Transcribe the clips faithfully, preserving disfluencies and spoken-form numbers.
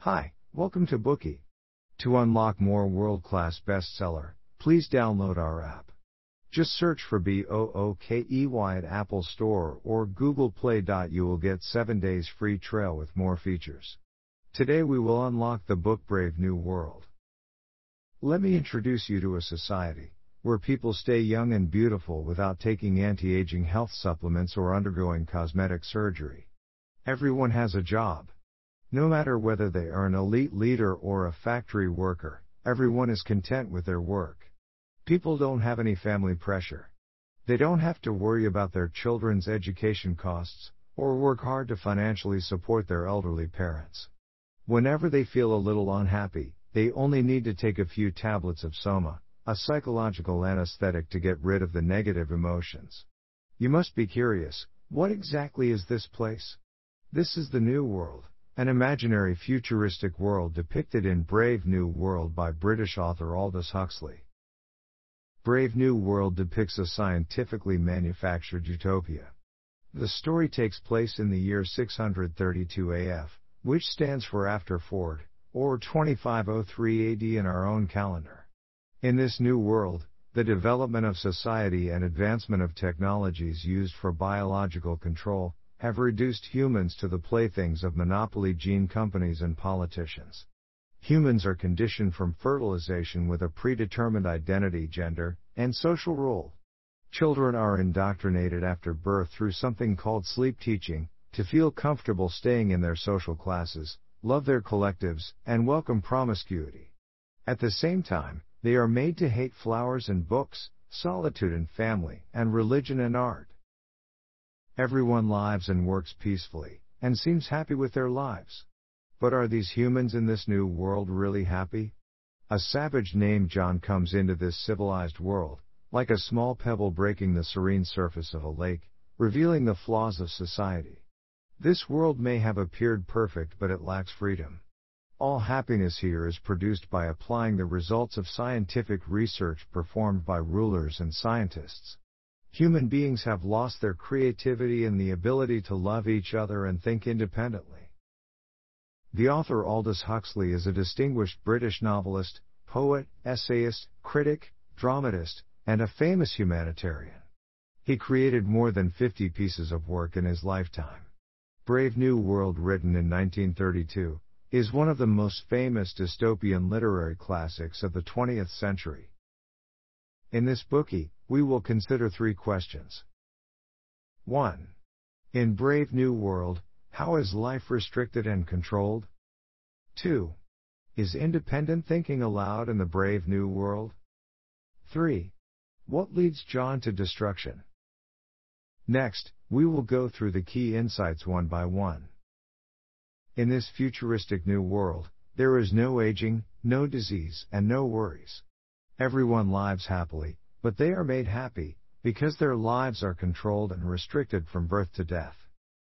Hi, welcome to Bookey. To unlock more world-class bestseller, please download our app. Just search for B O O K E Y at Apple Store or Google Play. You will get seven days free trial with more features. Today we will unlock the book Brave New World. Let me introduce you to a society where people stay young and beautiful without taking anti-aging health supplements or undergoing cosmetic surgery. Everyone has a job. No matter whether they are an elite leader or a factory worker, everyone is content with their work. People don't have any family pressure. They don't have to worry about their children's education costs, or work hard to financially support their elderly parents. Whenever they feel a little unhappy, they only need to take a few tablets of Soma, a psychological anesthetic, to get rid of the negative emotions. You must be curious, what exactly is this place? This is the New World, an imaginary futuristic world depicted in Brave New World by British author Aldous Huxley. Brave New World depicts a scientifically manufactured utopia. The story takes place in the year six hundred thirty-two A F, which stands for after Ford, or twenty-five oh three A D in our own calendar. In this new world, the development of society and advancement of technologies used for biological control have reduced humans to the playthings of monopoly gene companies and politicians. Humans are conditioned from fertilization with a predetermined identity, gender, and social role. Children are indoctrinated after birth through something called sleep teaching, to feel comfortable staying in their social classes, love their collectives, and welcome promiscuity. At the same time, they are made to hate flowers and books, solitude and family, and religion and art. Everyone lives and works peacefully, and seems happy with their lives. But are these humans in this new world really happy? A savage named John comes into this civilized world, like a small pebble breaking the serene surface of a lake, revealing the flaws of society. This world may have appeared perfect, but it lacks freedom. All happiness here is produced by applying the results of scientific research performed by rulers and scientists. Human beings have lost their creativity and the ability to love each other and think independently. The author Aldous Huxley is a distinguished British novelist, poet, essayist, critic, dramatist, and a famous humanitarian. He created more than fifty pieces of work in his lifetime. Brave New World, written in nineteen thirty-two, is one of the most famous dystopian literary classics of the twentieth century. In this Bookey, we will consider three questions. one. In Brave New World, how is life restricted and controlled? two. Is independent thinking allowed in the Brave New World? three. What leads John to destruction? Next, we will go through the key insights one by one. In this futuristic new world, there is no aging, no disease, and no worries. Everyone lives happily, but they are made happy because their lives are controlled and restricted from birth to death.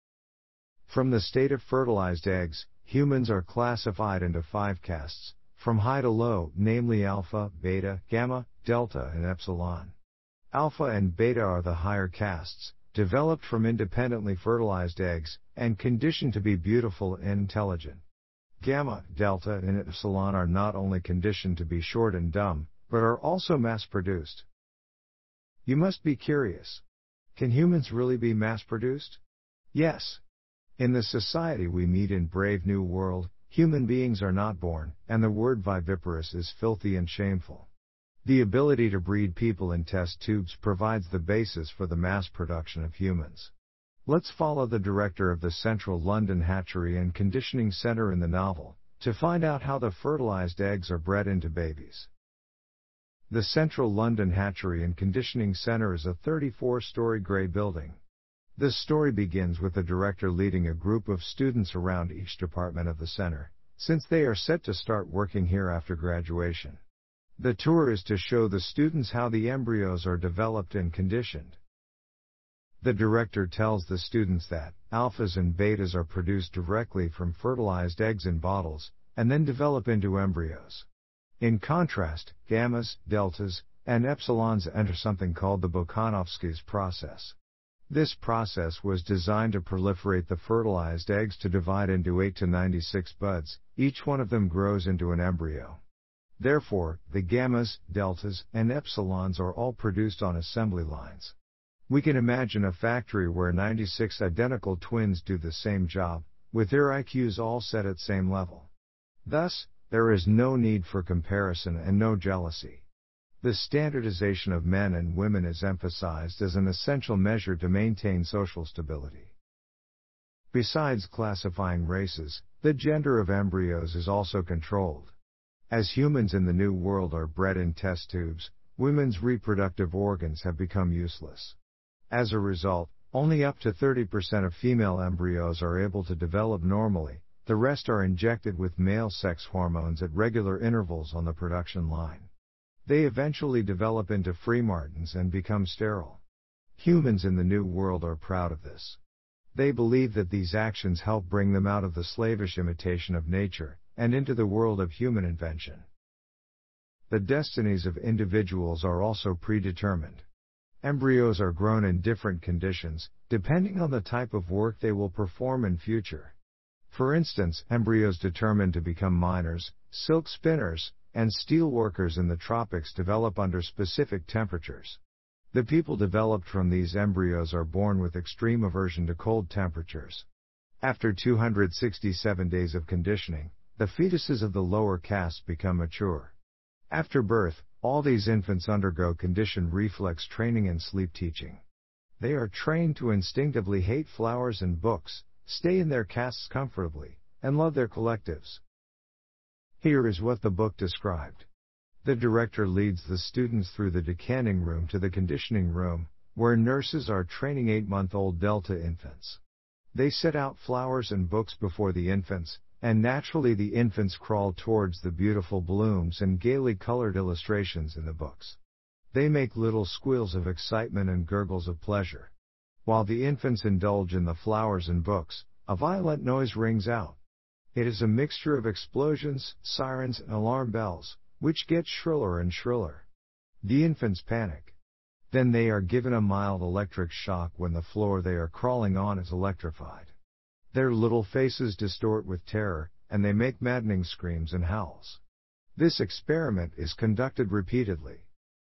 From the state of fertilized eggs, humans are classified into five castes, from high to low, namely alpha, beta, gamma, delta, and epsilon. Alpha and beta are the higher castes, developed from independently fertilized eggs, and conditioned to be beautiful and intelligent. Gamma, delta, and epsilon are not only conditioned to be short and dumb, but are also mass-produced. You must be curious. Can humans really be mass-produced? Yes. In the society we meet in Brave New World, human beings are not born, and the word viviparous is filthy and shameful. The ability to breed people in test tubes provides the basis for the mass production of humans. Let's follow the director of the Central London Hatchery and Conditioning Centre in the novel, to find out how the fertilized eggs are bred into babies. The Central London Hatchery and Conditioning Centre is a thirty-four story grey building. This story begins with the director leading a group of students around each department of the center, since they are set to start working here after graduation. The tour is to show the students how the embryos are developed and conditioned. The director tells the students that alphas and betas are produced directly from fertilized eggs in bottles, and then develop into embryos. In contrast, gammas, deltas, and epsilons enter something called the Bokanovsky's process. This process was designed to proliferate the fertilized eggs to divide into eight to ninety-six buds, each one of them grows into an embryo. Therefore, the gammas, deltas, and epsilons are all produced on assembly lines. We can imagine a factory where ninety-six identical twins do the same job, with their I Qs all set at same level. Thus, there is no need for comparison and no jealousy. The standardization of men and women is emphasized as an essential measure to maintain social stability. Besides classifying races, the gender of embryos is also controlled. As humans in the New World are bred in test tubes, women's reproductive organs have become useless. As a result, only up to thirty percent of female embryos are able to develop normally, the rest are injected with male sex hormones at regular intervals on the production line. They eventually develop into freemartins and become sterile. Humans in the New World are proud of this. They believe that these actions help bring them out of the slavish imitation of nature, and into the world of human invention. The destinies of individuals are also predetermined. Embryos are grown in different conditions, depending on the type of work they will perform in future. For instance, embryos determined to become miners, silk spinners, and steel workers in the tropics develop under specific temperatures. The people developed from these embryos are born with extreme aversion to cold temperatures. After two hundred sixty-seven days of conditioning, the fetuses of the lower castes become mature. After birth, all these infants undergo conditioned reflex training and sleep teaching. They are trained to instinctively hate flowers and books, stay in their castes comfortably, and love their collectives. Here is what the book described. The director leads the students through the decanting room to the conditioning room, where nurses are training eight-month-old Delta infants. They set out flowers and books before the infants, and naturally the infants crawl towards the beautiful blooms and gaily colored illustrations in the books. They make little squeals of excitement and gurgles of pleasure. While the infants indulge in the flowers and books, a violent noise rings out. It is a mixture of explosions, sirens, and alarm bells, which get shriller and shriller. The infants panic. Then they are given a mild electric shock when the floor they are crawling on is electrified. Their little faces distort with terror, and they make maddening screams and howls. This experiment is conducted repeatedly.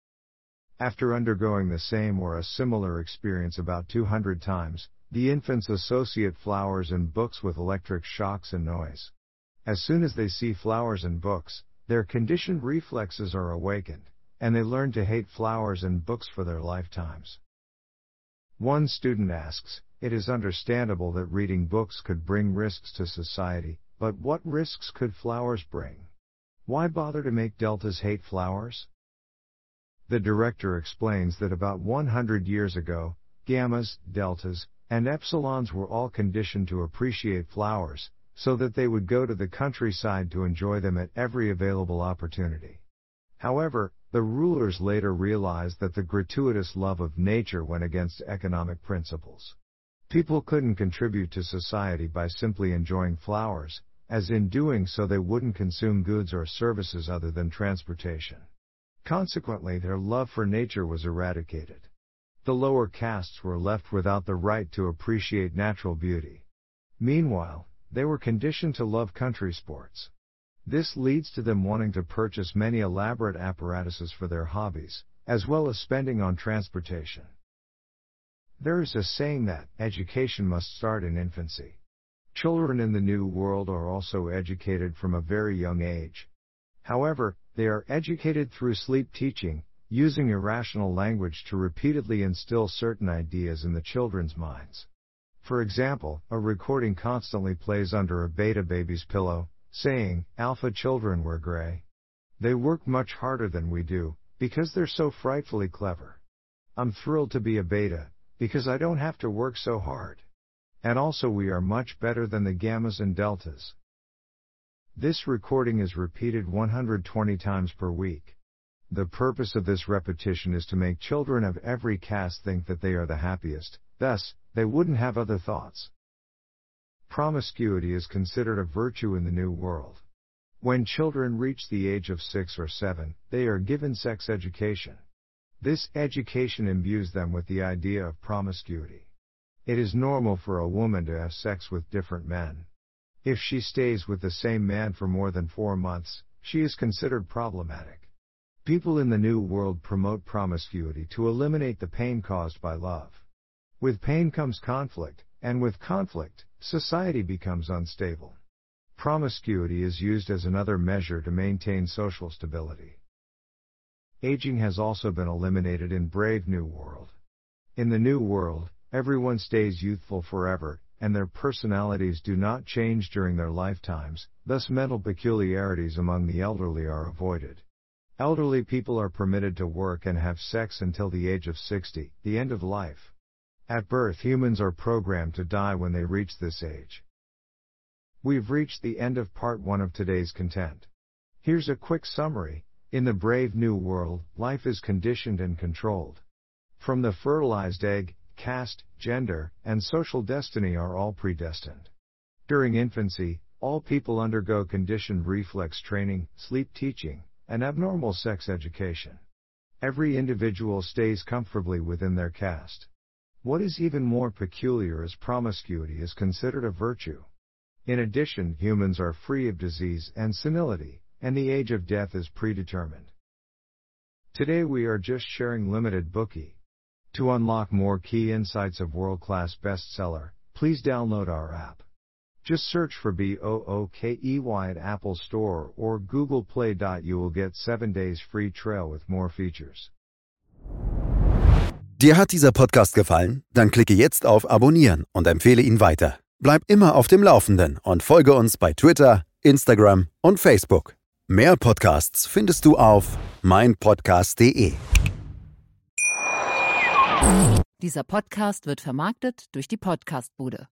After undergoing the same or a similar experience about two hundred times, the infants associate flowers and books with electric shocks and noise. As soon as they see flowers and books, their conditioned reflexes are awakened, and they learn to hate flowers and books for their lifetimes. One student asks, "It is understandable that reading books could bring risks to society, but what risks could flowers bring? Why bother to make deltas hate flowers?" The director explains that about one hundred years ago, gammas, deltas, and epsilons were all conditioned to appreciate flowers, so that they would go to the countryside to enjoy them at every available opportunity. However, the rulers later realized that the gratuitous love of nature went against economic principles. People couldn't contribute to society by simply enjoying flowers, as in doing so they wouldn't consume goods or services other than transportation. Consequently, their love for nature was eradicated. The lower castes were left without the right to appreciate natural beauty. Meanwhile, they were conditioned to love country sports. This leads to them wanting to purchase many elaborate apparatuses for their hobbies, as well as spending on transportation. There is a saying that education must start in infancy. Children in the New World are also educated from a very young age. However, they are educated through sleep teaching, using irrational language to repeatedly instill certain ideas in the children's minds. For example, a recording constantly plays under a beta baby's pillow, saying, "Alpha children wear gray. They work much harder than we do, because they're so frightfully clever. I'm thrilled to be a beta, because I don't have to work so hard. And also we are much better than the gammas and deltas." This recording is repeated one hundred twenty times per week. The purpose of this repetition is to make children of every caste think that they are the happiest, thus, they wouldn't have other thoughts. Promiscuity is considered a virtue in the New World. When children reach the age of six or seven, they are given sex education. This education imbues them with the idea of promiscuity. It is normal for a woman to have sex with different men. If she stays with the same man for more than four months, she is considered problematic. People in the New World promote promiscuity to eliminate the pain caused by love. With pain comes conflict, and with conflict, society becomes unstable. Promiscuity is used as another measure to maintain social stability. Aging has also been eliminated in Brave New World. In the New World, everyone stays youthful forever, and their personalities do not change during their lifetimes, thus mental peculiarities among the elderly are avoided. Elderly people are permitted to work and have sex until the age of sixty, the end of life. At birth, humans are programmed to die when they reach this age. We've reached the end of part one of today's content. Here's a quick summary. In the Brave New World, life is conditioned and controlled. From the fertilized egg, caste, gender, and social destiny are all predestined. During infancy, all people undergo conditioned reflex training, sleep teaching, and abnormal sex education. Every individual stays comfortably within their caste. What is even more peculiar is promiscuity is considered a virtue. In addition, humans are free of disease and senility, and the age of death is predetermined. Today we are just sharing limited Bookey. To unlock more key insights of world-class bestseller, please download our app. Just search for B O O K E Y at Apple Store or Google Play. You will get seven days free trial with more features. Dir hat dieser Podcast gefallen? Dann klicke jetzt auf Abonnieren und empfehle ihn weiter. Bleib immer auf dem Laufenden und folge uns bei Twitter, Instagram und Facebook. Mehr Podcasts findest du auf mein podcast punkt de. Dieser Podcast wird vermarktet durch die Podcastbude.